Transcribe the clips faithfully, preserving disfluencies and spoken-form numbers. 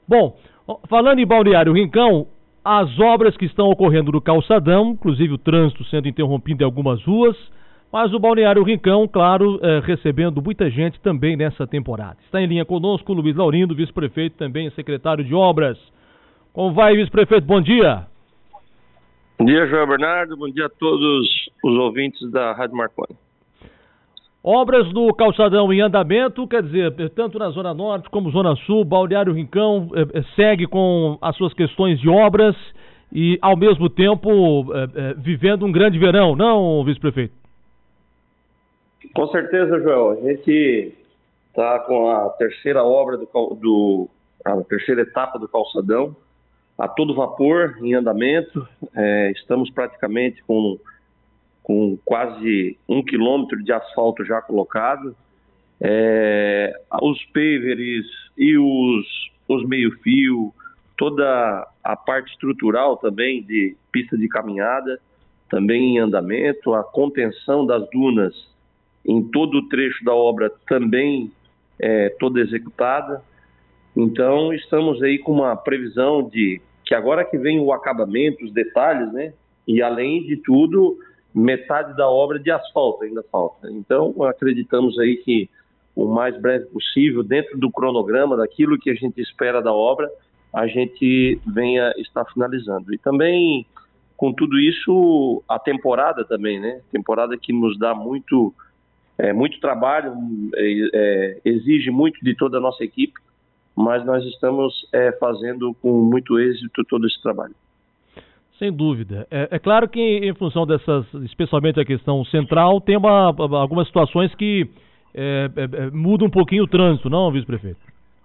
Bom, falando em Balneário Rincão, as obras que estão ocorrendo no calçadão, inclusive o trânsito sendo interrompido em algumas ruas, mas o Balneário Rincão, claro, é, recebendo muita gente também nessa temporada. Está em linha conosco o Luiz Laurindo, vice-prefeito, também secretário de obras. Como vai, vice-prefeito? Bom dia. Bom dia, João Bernardo. Bom dia a todos os ouvintes da Rádio Marconi. Obras no calçadão em andamento, quer dizer, tanto na Zona Norte como Zona Sul, Balneário Rincão eh, segue com as suas questões de obras e, ao mesmo tempo, eh, eh, vivendo um grande verão, não, vice-prefeito? Com certeza, Joel. A gente está com a terceira obra, do, do, a terceira etapa do calçadão, a todo vapor, em andamento. É, estamos praticamente com... com quase um quilômetro de asfalto já colocado, é, os pavers e os, os meio-fio, toda a parte estrutural também de pista de caminhada, também em andamento, a contenção das dunas em todo o trecho da obra também é, toda executada. Então estamos aí com uma previsão de que agora que vem o acabamento, os detalhes, né? E além de tudo, metade da obra de asfalto ainda falta. Então, acreditamos aí que o mais breve possível, dentro do cronograma, daquilo que a gente espera da obra, a gente venha estar finalizando. E também, com tudo isso, a temporada também, né? Temporada que nos dá muito, é, muito trabalho, é, é, exige muito de toda a nossa equipe, mas nós estamos é, fazendo com muito êxito todo esse trabalho. Sem dúvida. É, é claro que em função dessas, especialmente a questão central, tem uma, algumas situações que é, é, mudam um pouquinho o trânsito, não, vice-prefeito?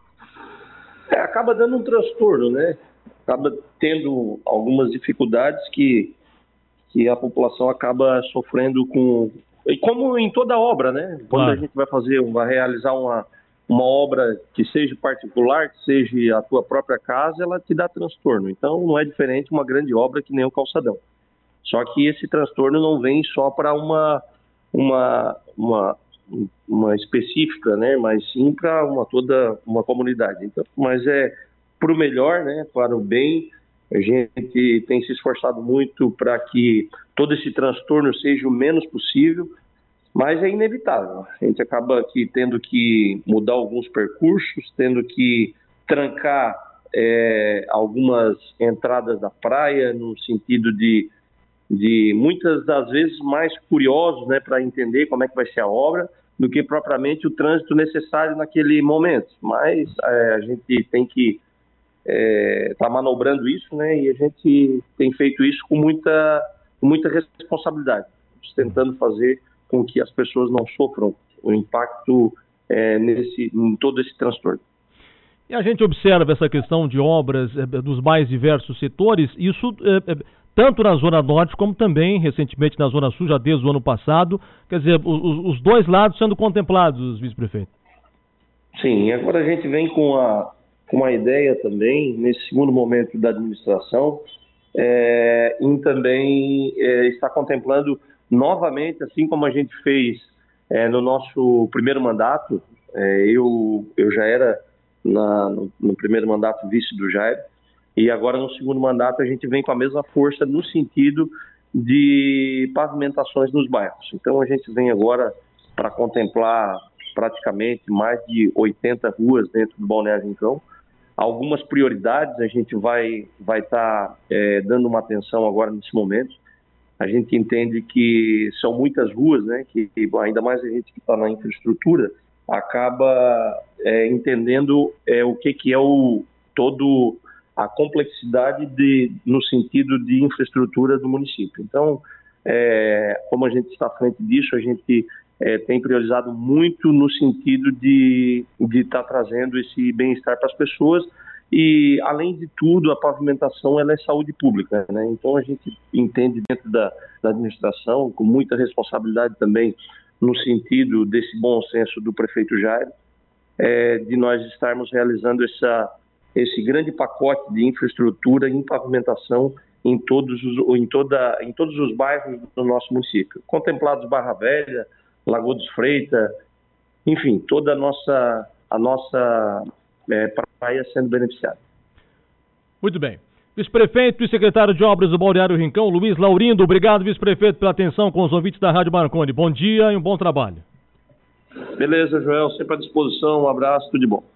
É, acaba dando um transtorno, né? Acaba tendo algumas dificuldades que, que a população acaba sofrendo com... E como em toda obra, né? Quando claro. A gente vai fazer, vai realizar uma... uma obra que seja particular, que seja a tua própria casa, ela te dá transtorno. Então, não é diferente uma grande obra que nem o calçadão. Só que esse transtorno não vem só para uma, uma, uma, uma específica, né? Mas sim para uma, toda uma comunidade. Então, mas é para o melhor, né? Para o bem. A gente tem se esforçado muito para que todo esse transtorno seja o menos possível. Mas é inevitável. A gente acaba aqui tendo que mudar alguns percursos, tendo que trancar é, algumas entradas da praia, no sentido de, de muitas das vezes mais curiosos, né, para entender como é que vai ser a obra, do que propriamente o trânsito necessário naquele momento. Mas é, a gente tem que estar é, tá manobrando isso, né, e a gente tem feito isso com muita, com muita responsabilidade, tentando fazer com que as pessoas não sofram o impacto é, nesse, em todo esse transtorno. E a gente observa essa questão de obras é, dos mais diversos setores, isso é, é, tanto na Zona Norte como também recentemente na Zona Sul, já desde o ano passado, quer dizer, os, os dois lados sendo contemplados, vice-prefeito. Sim, agora a gente vem com, a, com uma ideia também, nesse segundo momento da administração, é, em também é, estar contemplando novamente, assim como a gente fez é, no nosso primeiro mandato, é, eu, eu já era na, no, no primeiro mandato vice do Jair, e agora no segundo mandato a gente vem com a mesma força no sentido de pavimentações nos bairros. Então a gente vem agora para contemplar praticamente mais de oitenta ruas dentro do Balneário Rincão. Algumas prioridades a gente vai vai estar é, dando uma atenção agora nesse momento. A gente entende que são muitas ruas, né, que ainda mais a gente que está na infraestrutura, acaba é, entendendo é, o que, que é o, todo a complexidade de, no sentido de infraestrutura do município. Então, é, como a gente está à frente disso, a gente é, tem priorizado muito no sentido de estar tá trazendo esse bem-estar para as pessoas. E, além de tudo, a pavimentação ela é saúde pública, né? Então, a gente entende dentro da, da administração, com muita responsabilidade também, no sentido desse bom senso do prefeito Jair, é, de nós estarmos realizando essa, esse grande pacote de infraestrutura em pavimentação em todos os, em toda, em todos os bairros do nosso município. Contemplados Barra Velha, Lagoa dos Freitas, enfim, toda a nossa... A nossa é, praia sendo beneficiada. Muito bem. Vice-prefeito e secretário de Obras do Balneário Rincão, Luiz Laurindo. Obrigado, vice-prefeito, pela atenção com os ouvintes da Rádio Marconi. Bom dia e um bom trabalho. Beleza, Joel, sempre à disposição. Um abraço, tudo de bom.